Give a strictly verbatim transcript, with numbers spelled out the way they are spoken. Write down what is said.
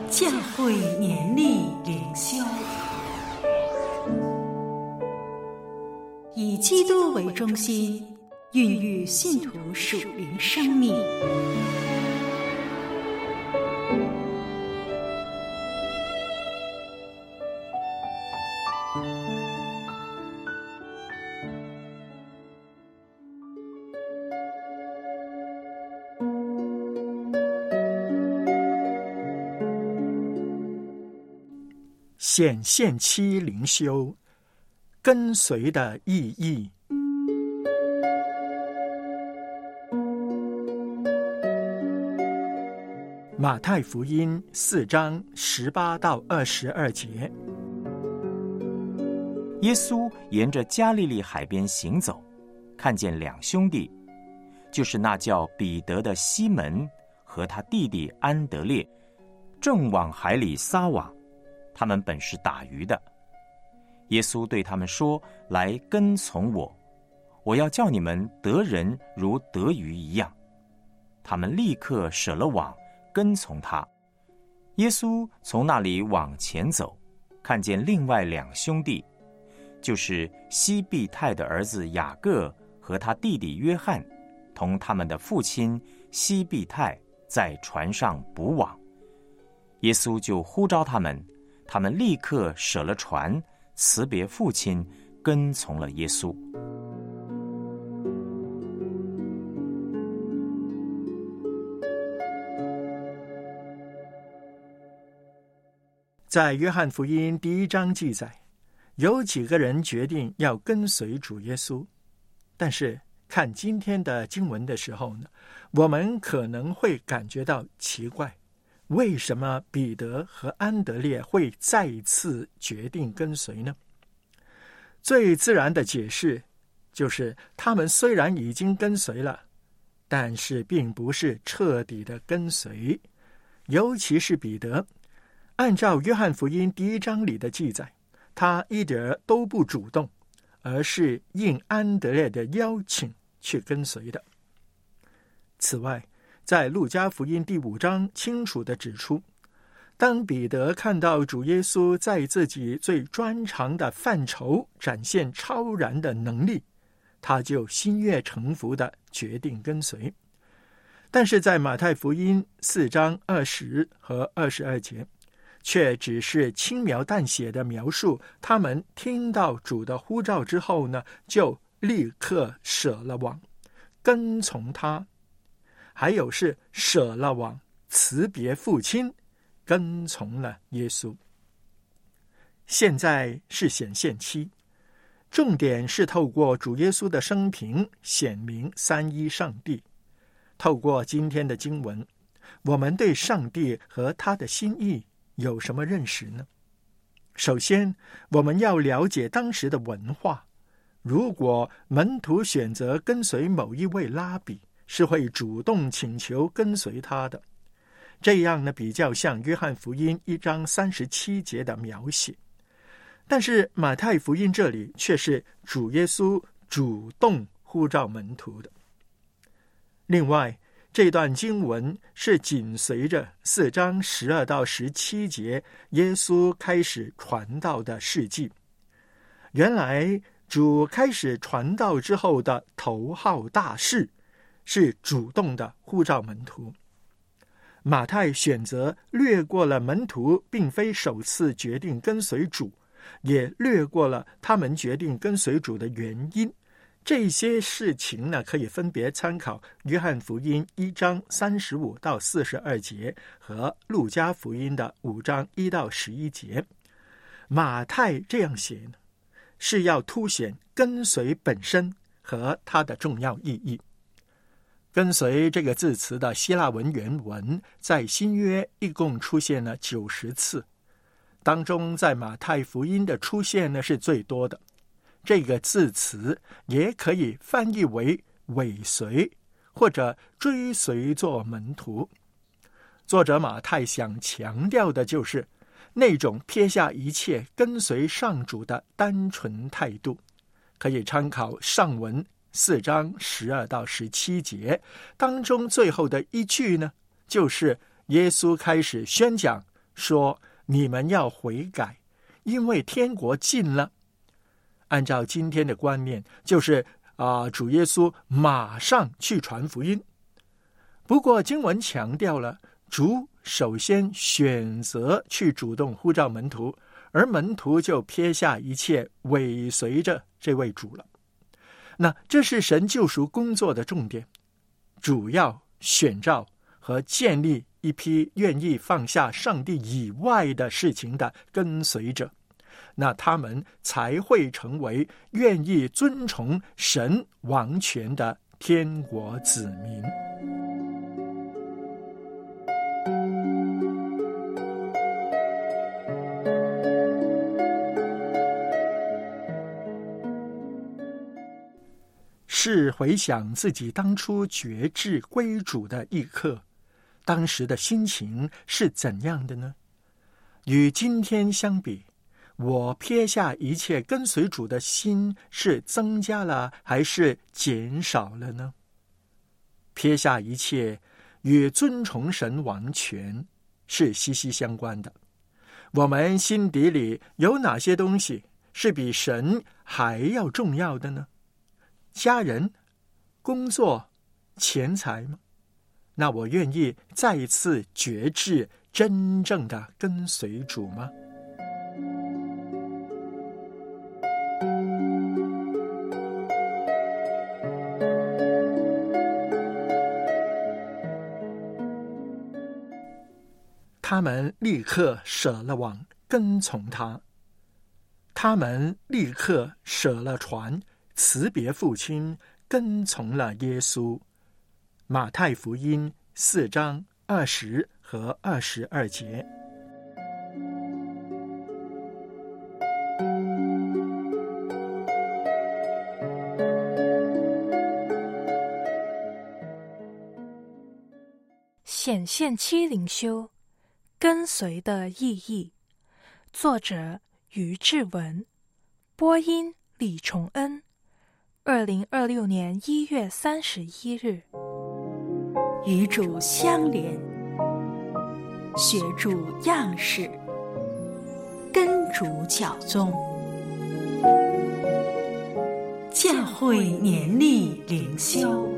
教会年历灵修，以基督为中心，孕育信徒属灵生命。 显现期灵修，跟随的意义。马太福音四章十八到二十二节。 耶稣沿着加利利海边行走，看见两兄弟，就是那叫彼得的西门和他弟弟安德烈，正往海里撒网。他们本是打鱼的。耶稣对他们说：来跟从我，我要叫你们得人如得鱼一样。他们立刻舍了网，跟从他。耶稣从那里往前走，看见另外两兄弟，就是西庇太的儿子雅各和他弟弟约翰，同他们的父亲西庇太在船上捕网。耶稣就呼召他们，他们立刻舍了船，辞别父亲，跟从了耶稣。 在约翰福音第一章记载，有几个人决定要跟随主耶稣，但是看今天的经文的时候呢，我们可能会感觉到奇怪，为什么彼得和安德烈会再次决定跟随呢？最自然的解释就是他们虽然已经跟随了，但是并不是彻底的跟随。尤其是彼得，按照约翰福音第一章里的记载，他一点都不主动，而是应安德烈的邀请去跟随的。此外，在路加福音第五章清楚地指出，当彼得看到主耶稣在自己最专长的范畴展现超然的能力，他就心悦诚服地决定跟随。但是在马太福音四章二十和二十二节，却只是轻描淡写的描述他们听到主的呼召之后呢，就立刻舍了网，跟从他。还有是舍了网，辞别父亲，跟从了耶稣。现在是显现期，重点是透过主耶稣的生平显明三一上帝。透过今天的经文，我们对上帝和他的心意有什么认识呢？首先，我们要了解当时的文化。如果门徒选择跟随某一位拉比，是会主动请求跟随他的，这样呢比较像约翰福音一章三十七节的描写。但是马太福音这里却是主耶稣主动呼召门徒的。另外，这段经文是紧随着四章十二到十七节耶稣开始传道的事迹。原来主开始传道之后的头号大事是主动的呼召门徒。马太选择略过了门徒并非首次决定跟随主，也略过了他们决定跟随主的原因。这些事情呢，可以分别参考约翰福音一章三十五到四十二节和路加福音的五章一到十一节。马太这样写呢，是要凸显跟随本身和它的重要意义。跟随这个字词的希腊文原文在新约一共出现了九十次，当中在马太福音的出现呢是最多的。这个字词也可以翻译为尾随或者追随做门徒。作者马太想强调的就是那种撇下一切跟随上主的单纯态度，可以参考上文四章十二到十七节当中最后的一句呢，就是耶稣开始宣讲说你们要悔改，因为天国近了。按照今天的观念，就是啊、呃，主耶稣马上去传福音。不过经文强调了，主首先选择去主动呼召门徒，而门徒就撇下一切，尾随着这位主了。那这是神救赎工作的重点，主要选召和建立一批愿意放下上帝以外的事情的跟随者，那他们才会成为愿意遵从神王权的天国子民。是回想自己当初决志归主的一刻，当时的心情是怎样的呢？与今天相比，我撇下一切跟随主的心是增加了还是减少了呢？撇下一切与尊崇神王权是息息相关的。我们心底里有哪些东西是比神还要重要的呢？家人、工作、钱财吗？那我愿意再一次决志，真正的跟随主吗？他们立刻舍了网，跟从他。他们立刻舍了船，辞别父亲，跟从了耶稣。马太福音四章二十和二十二节。 显现期灵修，跟随的意义。作者于志文，播音李崇恩。二零二六年一月三十一日。 与主相连，学主样式，跟主教宗。教会年历灵修。